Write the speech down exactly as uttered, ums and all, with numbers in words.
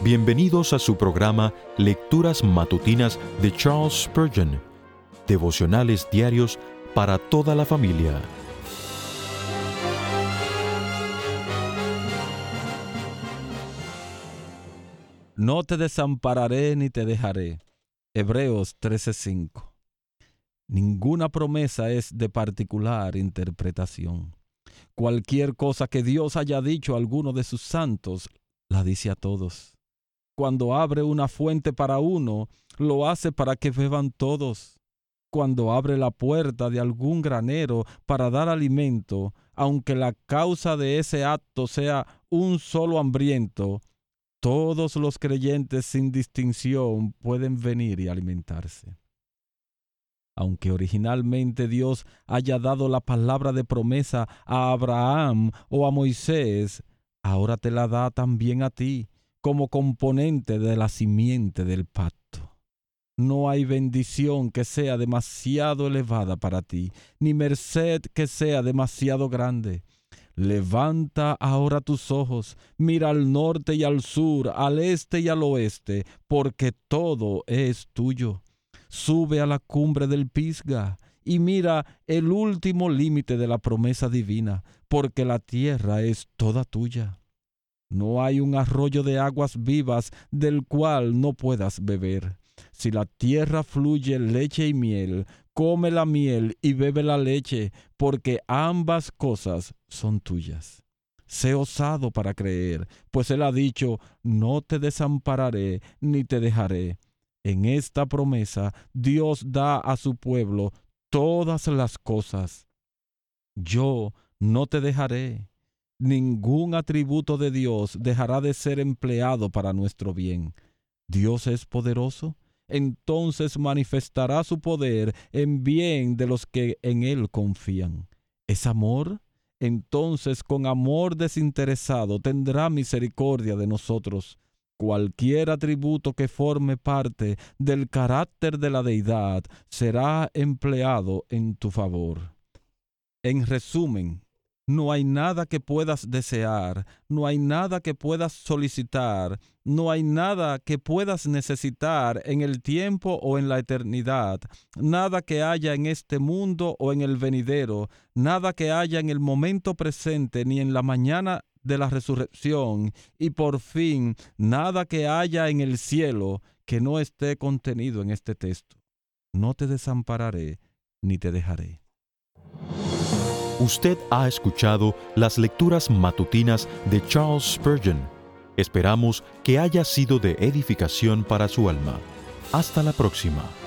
Bienvenidos a su programa Lecturas Matutinas de Charles Spurgeon, devocionales diarios para toda la familia. No te desampararé ni te dejaré. Hebreos trece cinco. Ninguna promesa es de particular interpretación. Cualquier cosa que Dios haya dicho a alguno de sus santos, la dice a todos. Cuando abre una fuente para uno, lo hace para que beban todos. Cuando abre la puerta de algún granero para dar alimento, aunque la causa de ese acto sea un solo hambriento, todos los creyentes sin distinción pueden venir y alimentarse. Aunque originalmente Dios haya dado la palabra de promesa a Abraham o a Moisés, ahora te la da también a ti, como componente de la simiente del pacto. No hay bendición que sea demasiado elevada para ti, ni merced que sea demasiado grande. Levanta ahora tus ojos, mira al norte y al sur, al este y al oeste, porque todo es tuyo. Sube a la cumbre del Pisga y mira el último límite de la promesa divina, porque la tierra es toda tuya. No hay un arroyo de aguas vivas del cual no puedas beber. Si la tierra fluye leche y miel, come la miel y bebe la leche, porque ambas cosas son tuyas. Sé osado para creer, pues Él ha dicho, no te desampararé ni te dejaré. En esta promesa, Dios da a su pueblo todas las cosas. Yo no te dejaré. Ningún atributo de Dios dejará de ser empleado para nuestro bien. Dios es poderoso, entonces manifestará su poder en bien de los que en Él confían. ¿Es amor? Entonces con amor desinteresado tendrá misericordia de nosotros. Cualquier atributo que forme parte del carácter de la deidad será empleado en tu favor. En resumen, no hay nada que puedas desear, no hay nada que puedas solicitar, no hay nada que puedas necesitar en el tiempo o en la eternidad, nada que haya en este mundo o en el venidero, nada que haya en el momento presente ni en la mañana de la resurrección, y por fin, nada que haya en el cielo que no esté contenido en este texto. No te desampararé ni te dejaré. Usted ha escuchado las lecturas matutinas de Charles Spurgeon. Esperamos que haya sido de edificación para su alma. Hasta la próxima.